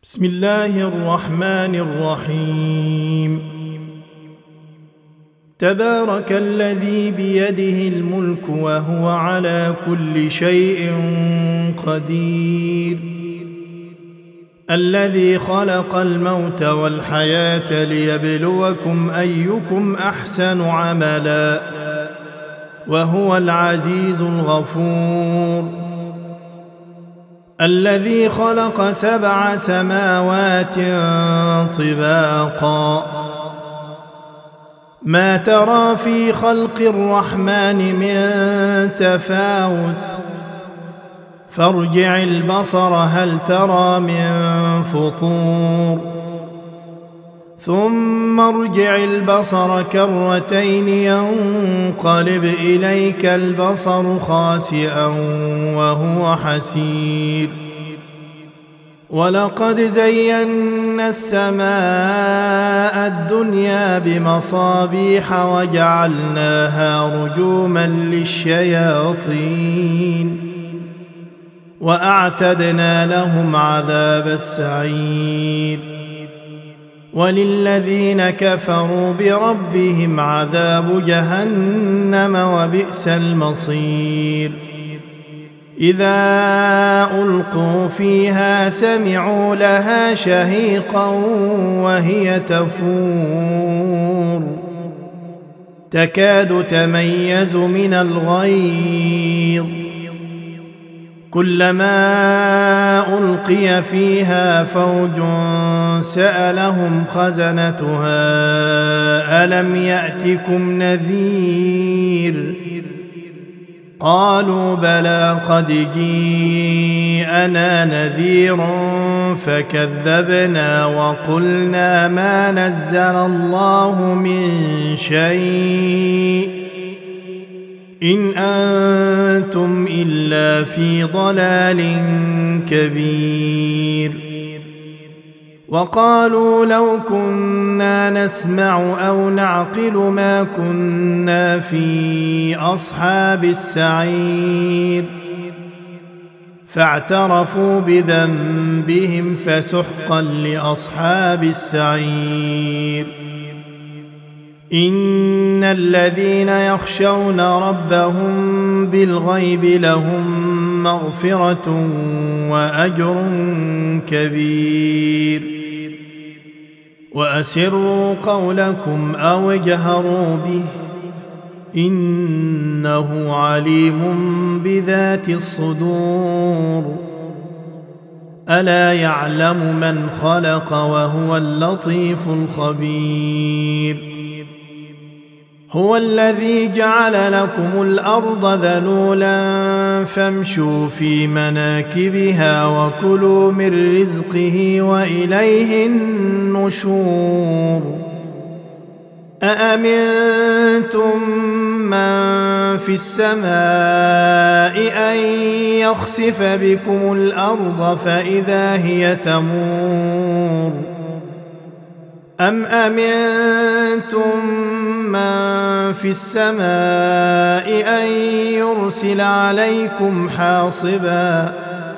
بسم الله الرحمن الرحيم. تبارك الذي بيده الملك وهو على كل شيء قدير، الذي خلق الموت والحياة ليبلوكم أيكم أحسن عملا، وهو العزيز الغفور. الذي خلق 7 سماوات طباقا، ما ترى في خلق الرحمن من تفاوت، فارجع البصر هل ترى من فطور، ثم ارجع البصر كرتين ينقلب إليك البصر خاسئا وهو حسير. ولقد زينا السماء الدنيا بمصابيح وجعلناها رجوما للشياطين، وأعتدنا لهم عذاب السعير. وللذين كفروا بربهم عذاب جهنم وبئس المصير. إذا ألقوا فيها سمعوا لها شهيقا وهي تفور، تكاد تميز من الغيظ، كلما ألقي فيها فوج سألهم خزنتها ألم يأتكم نذير، قالوا بلى قد جيءنا نذير فكذبنا وقلنا ما نزل الله من شيء إن أنتم إلا في ضلال كبير. وقالوا لو كنا نسمع أو نعقل ما كنا في أصحاب السعير، فاعترفوا بذنبهم فسحقا لأصحاب السعير. إن الذين يخشون ربهم بالغيب لهم مغفرة وأجر كبير. وأسروا قولكم أو اجهروا به إنه عليم بذات الصدور. ألا يعلم من خلق وهو اللطيف الخبير. هو الذي جعل لكم الأرض ذلولا فامشوا في مناكبها وكلوا من رزقه وإليه النشور. أأمنتم من في السماء أن يخسف بكم الأرض فإذا هي تمور، أم أمنتم من في السماء أن يرسل عليكم حاصبا،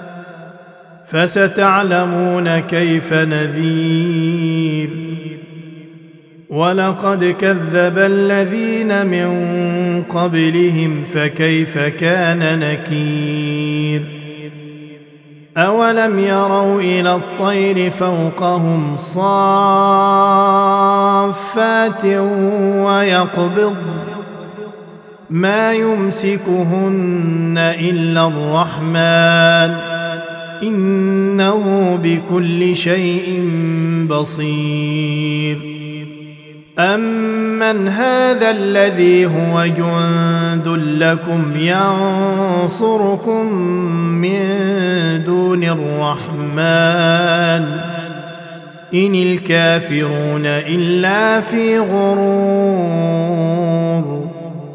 فستعلمون كيف نذير. ولقد كذب الذين من قبلهم فكيف كان نكير. أولم يروا إلى الطير فوقهم صافات ويقبض ما يمسكهن إلا الرحمن إنه بكل شيء بصير. أمن هذا الذي هو جند لكم ينصركم من دون الرحمن إن الكافرون إلا في غرور.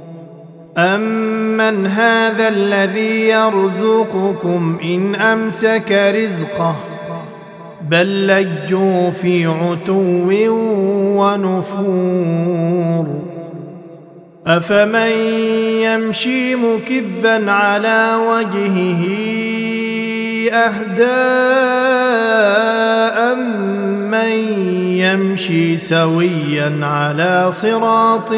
أمن هذا الذي يرزقكم إن أمسك رزقه بل لجوا في عتو ونفور. أفمن يمشي مكبا على وجهه أهدى يمشي سويا على صراط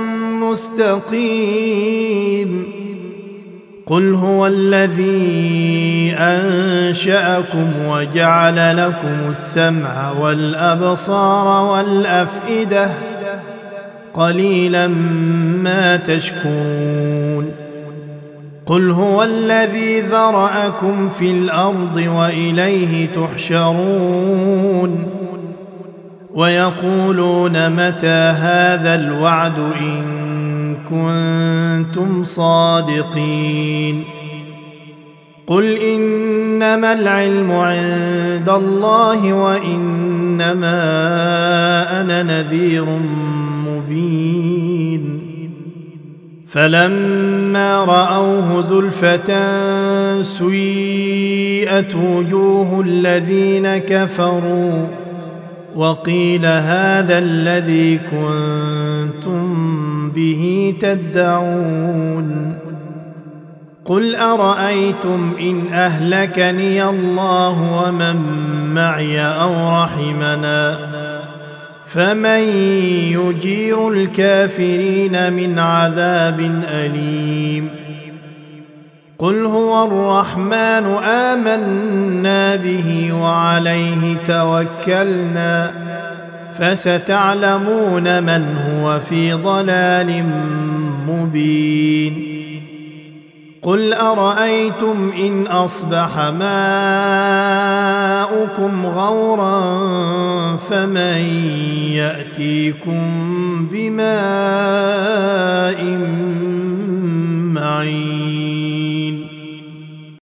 مستقيم. قل هو الذي أنشأكم وجعل لكم السمع والأبصار والأفئدة قليلا ما تشكرون. قل هو الذي ذرأكم في الأرض وإليه تحشرون. ويقولون متى هذا الوعد إن كنتم صادقين. قل إنما العلم عند الله وإنما أنا نذير مبين. فلما رأوه زلفة سيئت وجوه الذين كفروا وقيل هذا الذي كنتم به تدعون. قل أرأيتم إن أهلكني الله ومن معي أو رحمنا فمن يجير الكافرين من عذاب أليم. قل هو الرحمن آمنا به وعليه توكلنا فستعلمون من هو في ضلال مبين. قل أرأيتم إن أصبح ماؤكم غورا فمن يأتيكم بماء معين.